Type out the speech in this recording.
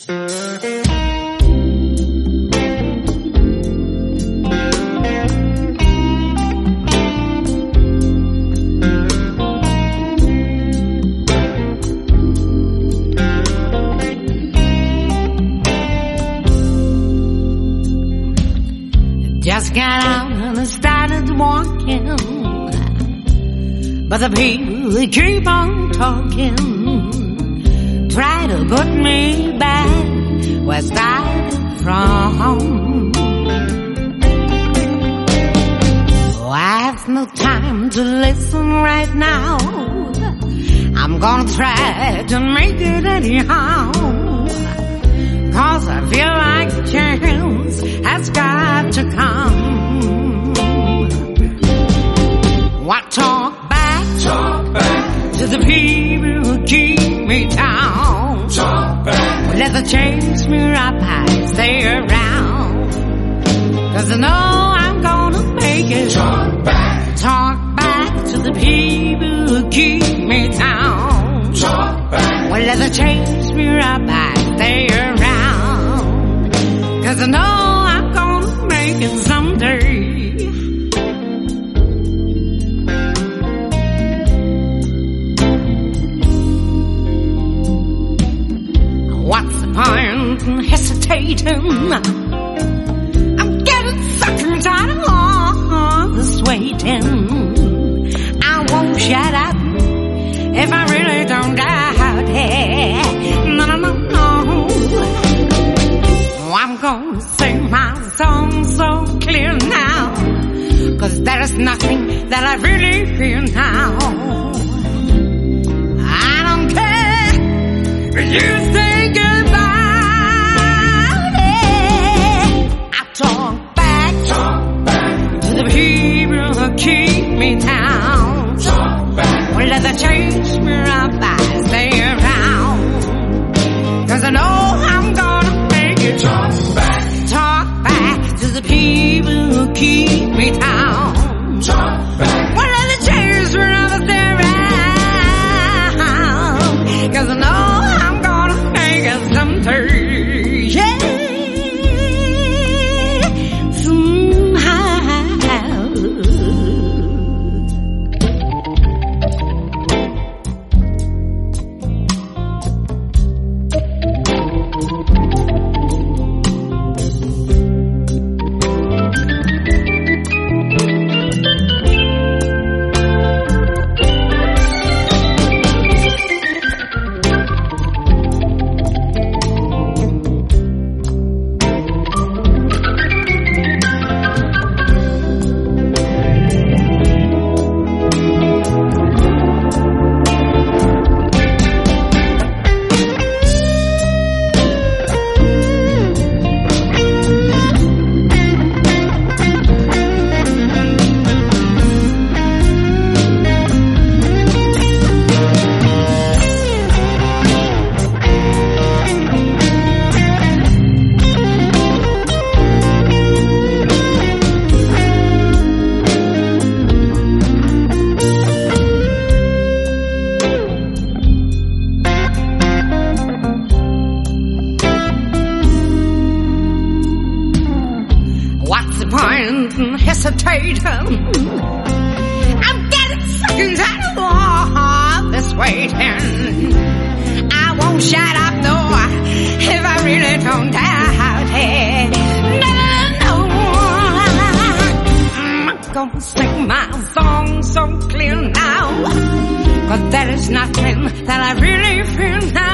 Just got out and I started walking, but the people they keep on talking, try to put me back where I started from. Oh, I have no time to listen right now. I'm gonna try to make it anyhow, 'cause I feel like a chance has got to come. What talk back to the people who keep me down. Talk back. Let the chase me up, I stay around, 'cause I know I'm gonna make it. Talk back to the people who keep me down. Talk back. Well, let the chase me up, I stay around, 'cause I know I'm gonna make it someday. What's the point in hesitating? I'm getting sick and tired of all this waiting. I won't shut up if I really don't doubt it. No, no, no, no. I'm gonna sing my song so clear now, 'cause there is nothing that I really feel now. I don't care if you think about it. I talk back to the people who keep me down. Well, let the change me up, I stay around, 'cause I know I'm gonna make it. Talk back to the people who keep me down. Well, let the change me up, I stay around, 'cause I know I'm gonna make it someday. Yeah, somehow. Hesitating, I'm getting sick and tired of all this waiting. I won't shut up, no, if I really don't doubt it. No, no, I'm gonna sing my song so clear now, 'cause there is nothing that I really feel now.